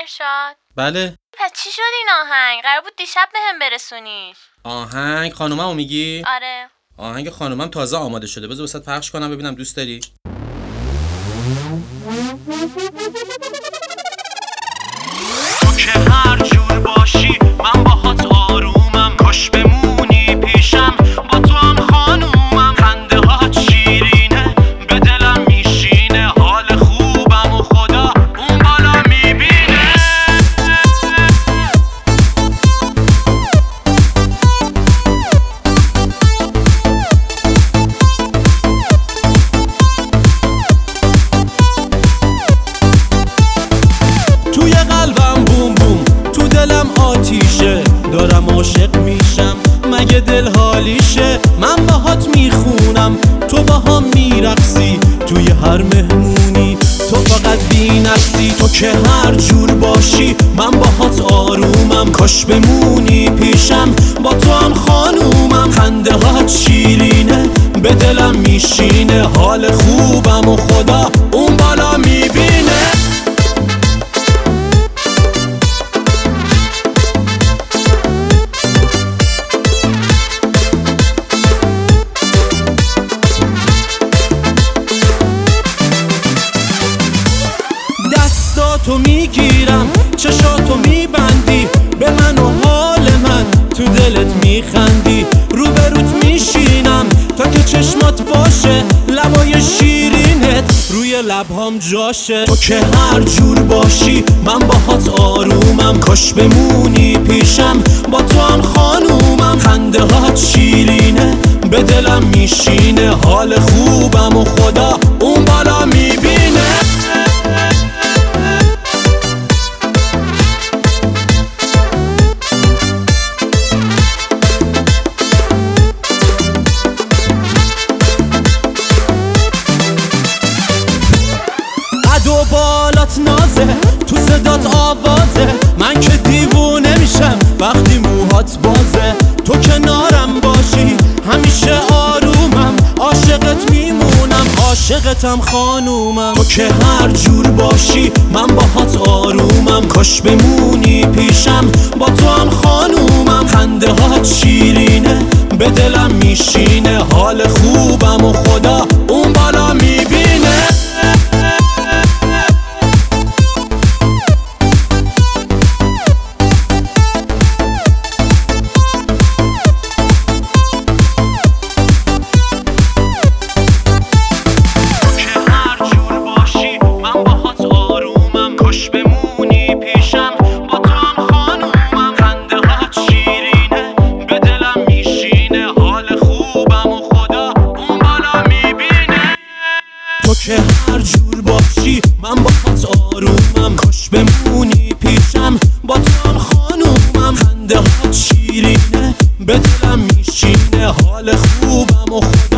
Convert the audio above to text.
ارشاد. بله. پس چی شد این آهنگ؟ قرار بود دیشب بهم برسونیش. آهنگ خانوممو میگی؟ آره. آهنگ خانومم تازه آماده شده، بذار واسات پخش کنم ببینم دوست داری؟ تو که هر جور باشی من باهات آرومم، کاش بمونی پیشم با تو هم خانومم. خنده هات شیرینه به دلم میشینه، حال خوبم و خدا اون بالا میبینه. توی قلبم بوم بوم، تو دلم آتیشه، دارم عاشق میشم مگه دل حالیشه. من باهات میخونم تو باهام میرقصی، توی هر مهمونی تو فقط بی‌نقصی. تو که هر جور باشی من باهات آرومم، کاش بمونی پیشم با تو هم خانومم. خنده هات شیرینه به دلم میشینه، حال خوبم و خدا اون بالا میبینه. دستاتو میگیرم چشاتو میبندی، به من و حال من تو دلت میخندی. روبروت میشینم تا که چشمات باشه، لبای شیرینت روی لبهام جاشه. تو که هر جور باشی من باهات آرومم، کاش بمونی پیشم با تو هم خانومم. خنده هات شیرینه به دلم میشینه، حال خوبم و خدا اون بالا میبینه. و بالات نازه، تو صدات آوازه، من که دیوونه میشم وقتی موهات بازه. تو کنارم باشی همیشه آرومم، عاشقت میمونم عاشقتم خانومم. تو که هر جور باشی من باهات آرومم، کاش بمونی پیشم با تو هم خانومم. خنده هات شیرینه به دلم میشینه، حال خوبم و خدا اون بالا میبینه. تو که هر جور باشی من باهات آرومم، کاش بمونی پیشم با تو هم خانومم. خنده هات شیرینه به دلم میشینه، حال خوبم و خدا